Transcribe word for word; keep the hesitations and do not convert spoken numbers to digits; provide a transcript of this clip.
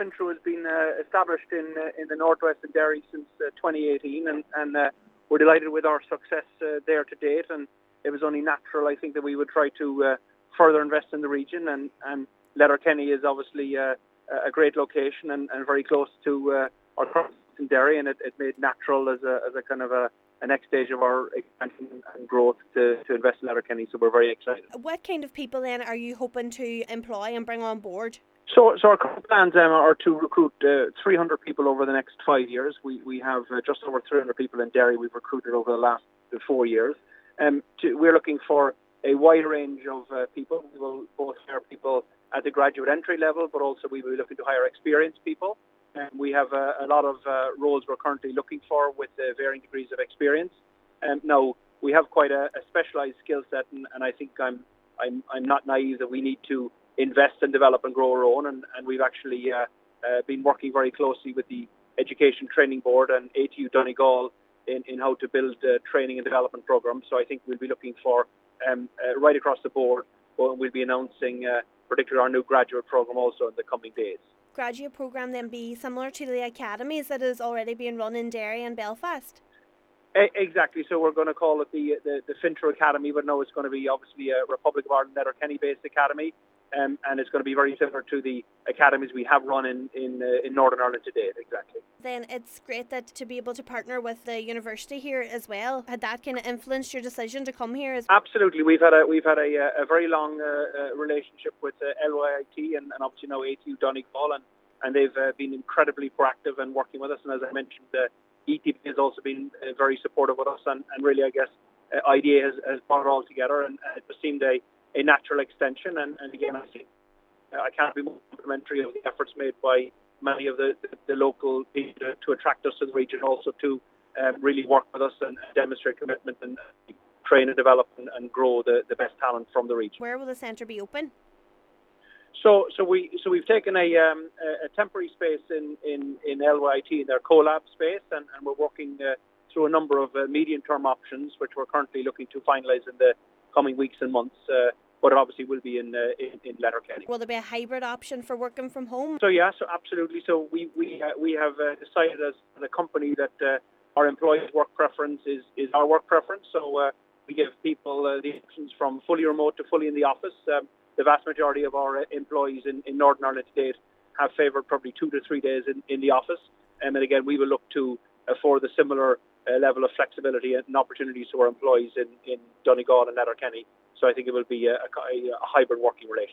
Fintrow has been uh, established in uh, in the northwest of Derry since uh, twenty eighteen, and, and uh, we're delighted with our success uh, there to date. And it was only natural, I think, that we would try to uh, further invest in the region. And, and Letterkenny is obviously uh, a great location and, and very close to uh, our current in Derry, and it, it made natural as a as a kind of a, a next stage of our expansion and growth to, to invest in Letterkenny. So we're very excited. What kind of people then are you hoping to employ and bring on board? So, so our current plans um, are to recruit uh, three hundred people over the next five years. We we have uh, just over three hundred people in Derry we've recruited over the last uh, four years. Um, to, we're looking for a wide range of uh, people. We will both hire people at the graduate entry level, but also we will be looking to hire experienced people. Um, we have uh, a lot of uh, roles we're currently looking for with uh, varying degrees of experience. Um, now, we have quite a, a specialised skill set, and, and I think I'm, I'm I'm not naive that we need to invest and develop and grow our own, and, and we've actually uh, uh, been working very closely with the Education Training Board and A T U Donegal in, in how to build uh, training and development programs. So I think we'll be looking for um, uh, right across the board, but we'll be announcing uh, particularly our new graduate program also in the coming days. Graduate programme then be similar to the academies that is already being run in Derry and Belfast? Exactly. So we're going to call it the the, the Fintrow Academy, but no, it's going to be obviously a Republic of Ireland Letterkenny-based academy, um, and it's going to be very similar to the academies we have run in in, uh, in Northern Ireland to date. Exactly. Then it's great that to be able to partner with the university here as well. Had that kind of influenced your decision to come here? As Absolutely. We've had a we've had a, a very long uh, uh, relationship with uh, L Y I T and, and obviously now A T U Donegal, and and they've uh, been incredibly proactive and working with us. And as I mentioned, uh, E T B has also been uh, very supportive with us, and, and really, I guess, uh, I D A has, has brought it all together, and uh, it just seemed a, a natural extension. And, and again, I think uh, I can't be more complimentary of the efforts made by many of the, the, the local people to, to attract us to the region, also to um, really work with us and demonstrate commitment and train and develop and, and grow the, the best talent from the region. Where will the centre be open? So, so we so we've taken a um, a temporary space in, in, in L Y I T in their CoLab space, and, and we're working uh, through a number of uh, medium-term options, which we're currently looking to finalise in the coming weeks and months. Uh, but it obviously will be in, uh, in in Letterkenny. Will there be a hybrid option for working from home? So yeah, so absolutely. So we we uh, we have uh, decided as a company that uh, our employees' work preference is, is our work preference. So uh, we give people uh, the options from fully remote to fully in the office. Um, The vast majority of our employees in, in Northern Ireland to date have favoured probably two to three days in, in the office. Um, and again, we will look to afford a similar uh, level of flexibility and opportunities to our employees in, in Donegal and Letterkenny. So I think it will be a, a, a hybrid working relationship.